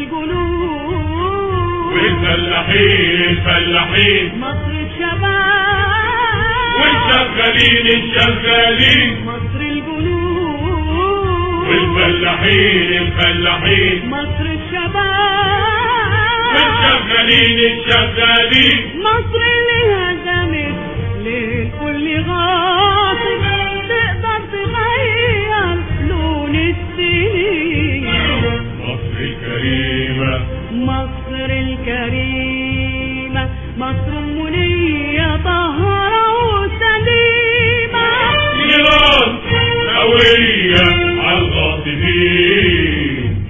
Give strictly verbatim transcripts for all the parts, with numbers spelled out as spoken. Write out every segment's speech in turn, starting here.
الجنود والفلاحين فلاحين مصر الشباب والشغالين الشغالين مصر الجنود والفلاحين الفلاحين مصر الشباب والشغالين الشغالين مصر اللي هزمت للكل غاصب تقدر تغير لون السنين مصر الكريمة مصر الكريمة مصر منية طاهرة وسليمة ميراث قوية عالغاصبين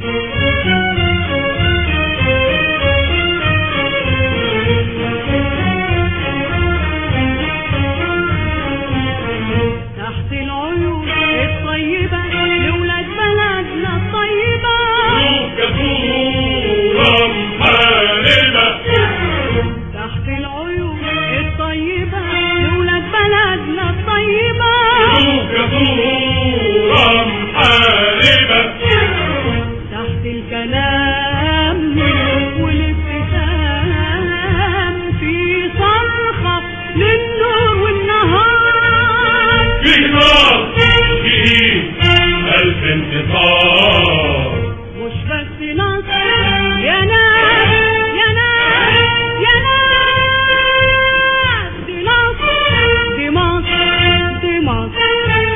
تحت العيون الطيبة لولاد بلدنا الطيبة كثورة محاربة تحت العيون الطيبة لولاد بلدنا الطيبة كثورة محاربة تحت الكلام والابتسام في صرخة للنور والنهار في نار في ألف انتصار مش بس نصر يا ناس يا ناس يا ناس دي نصر دي مصر دي مصر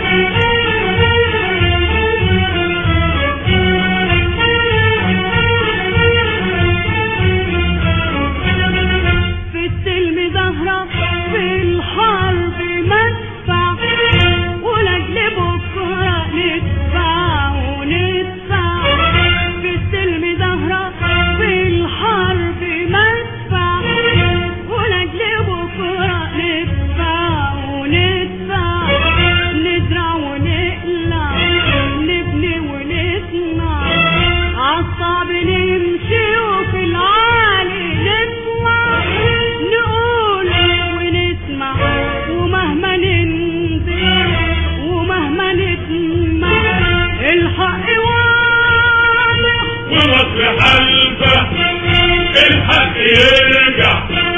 في السلم زهرة في الحرب مدفع ولأجل بكرة ندفع وندفع في السلم زهرة في الحرب مدفع ولأجل بكرة ندفع وندفع نزرع ونقلع نبني ونصنع عالصعب نمشي وفي العالي نطلع نقول ونسمع ومهما ننزل ومهما نسمع الحق واضح ومصر حلفة الحق يرجع